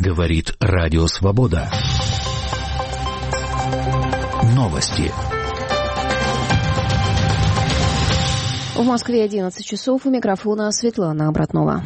Говорит Радио Свобода. Новости. В Москве 11 часов. У микрофона Светлана Обратнова.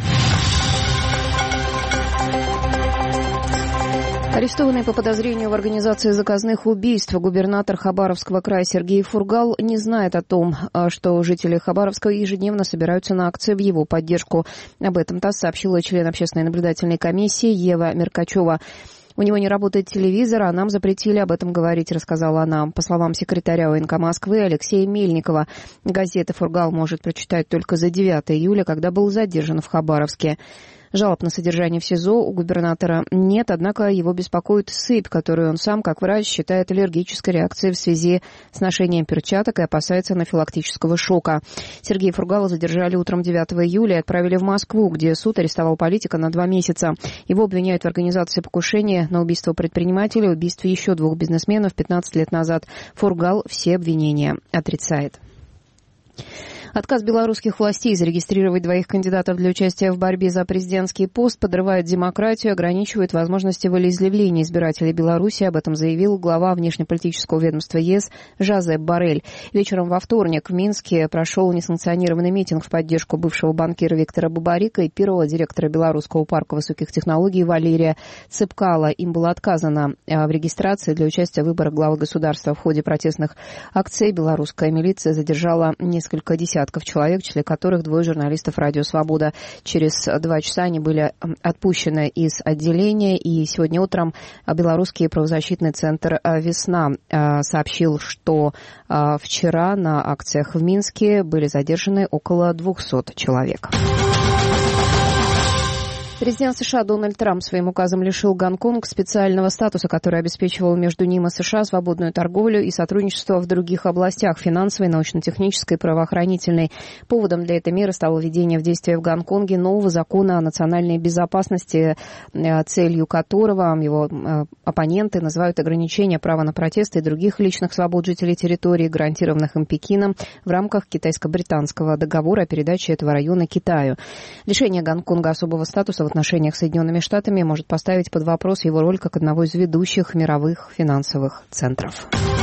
Арестованный по подозрению в организации заказных убийств губернатор Хабаровского края Сергей Фургал не знает о том, что жители Хабаровска ежедневно собираются на акции в его поддержку. Об этом ТАСС сообщила член общественной наблюдательной комиссии Ева Меркачева. У него не работает телевизор, а нам запретили об этом говорить, рассказала она. По словам секретаря ОНК Москвы Алексея Мельникова, газеты Фургал может прочитать только за 9 июля, когда был задержан в Хабаровске. Жалоб на содержание в СИЗО у губернатора нет, однако его беспокоит сыпь, которую он сам, как врач, считает аллергической реакцией в связи с ношением перчаток и опасается анафилактического шока. Сергея Фургала задержали утром 9 июля и отправили в Москву, где суд арестовал политика на 2 месяца. Его обвиняют в организации покушения на убийство предпринимателя и убийстве еще 2 бизнесменов 15 лет назад. Фургал все обвинения отрицает. Отказ белорусских властей зарегистрировать 2 кандидатов для участия в борьбе за президентский пост подрывает демократию, ограничивает возможности волеизъявления избирателей Беларуси. Об этом заявил глава внешнеполитического ведомства ЕС Жозеп Боррель. Вечером во вторник в Минске прошел несанкционированный митинг в поддержку бывшего банкира Виктора Бабарика и первого директора Белорусского парка высоких технологий Валерия Цепкала. Им было отказано в регистрации для участия в выборах главы государства. В ходе протестных акций белорусская милиция задержала несколько десятков человек, в числе которых 2 журналистов «Радио Свобода». Через 2 часа они были отпущены из отделения. И сегодня утром белорусский правозащитный центр «Весна» сообщил, что вчера на акциях в Минске были задержаны около 200 человек. Президент США Дональд Трамп своим указом лишил Гонконг специального статуса, который обеспечивал между ним и США свободную торговлю и сотрудничество в других областях – финансовой, научно-технической, правоохранительной. Поводом для этой меры стало введение в действие в Гонконге нового закона о национальной безопасности, целью которого его оппоненты называют ограничение права на протесты и других личных свобод жителей территории, гарантированных им Пекином в рамках китайско-британского договора о передаче этого района Китаю. Лишение Гонконга особого статуса в отношениях с Соединенными Штатами может поставить под вопрос его роль как одного из ведущих мировых финансовых центров.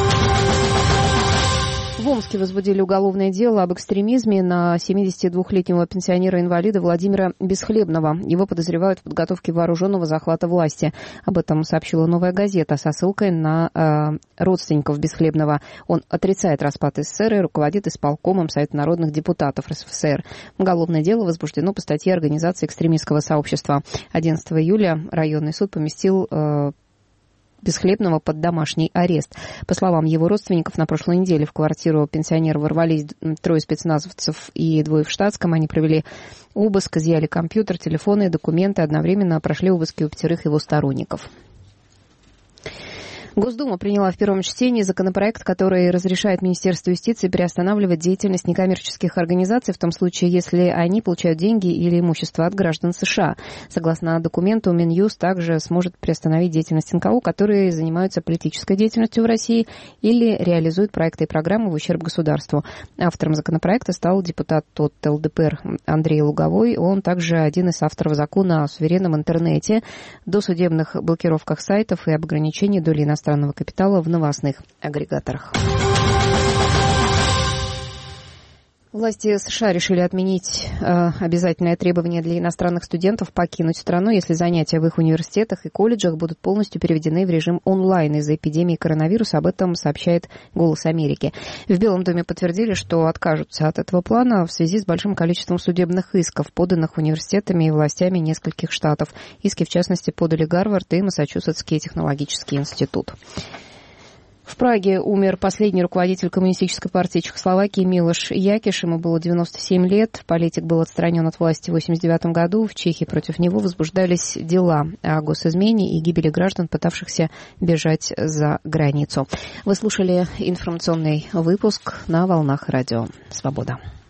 В Омске возбудили уголовное дело об экстремизме на 72-летнего пенсионера-инвалида Владимира Бесхлебного. Его подозревают в подготовке вооруженного захвата власти. Об этом сообщила «Новая газета» со ссылкой на родственников Бесхлебного. Он отрицает распад СССР и руководит исполкомом Совета народных депутатов РСФСР. Уголовное дело возбуждено по статье организации экстремистского сообщества. 11 июля районный суд поместил Бесхлебного под домашний арест. По словам его родственников, на прошлой неделе в квартиру пенсионера ворвались 3 спецназовцев и 2 в штатском. Они провели обыск, изъяли компьютер, телефоны, документы. Одновременно прошли обыски у 5 его сторонников. Госдума приняла в первом чтении законопроект, который разрешает Министерству юстиции приостанавливать деятельность некоммерческих организаций в том случае, если они получают деньги или имущество от граждан США. Согласно документу, Минюст также сможет приостановить деятельность НКО, которые занимаются политической деятельностью в России или реализуют проекты и программы в ущерб государству. Автором законопроекта стал депутат от ЛДПР Андрей Луговой. Он также один из авторов закона о суверенном интернете, досудебных блокировках сайтов и об ограничении доли иностранного капитала в новостных агрегаторах. Власти США решили отменить обязательное требование для иностранных студентов покинуть страну, если занятия в их университетах и колледжах будут полностью переведены в режим онлайн из-за эпидемии коронавируса. Об этом сообщает «Голос Америки». В Белом доме подтвердили, что откажутся от этого плана в связи с большим количеством судебных исков, поданных университетами и властями нескольких штатов. Иски, в частности, подали Гарвард и Массачусетский технологический институт. В Праге умер последний руководитель Коммунистической партии Чехословакии Милош Якиш. Ему было 97 лет. Политик был отстранен от власти в 1989 году. В Чехии против него возбуждались дела о госизмене и гибели граждан, пытавшихся бежать за границу. Вы слушали информационный выпуск на волнах Радио Свобода.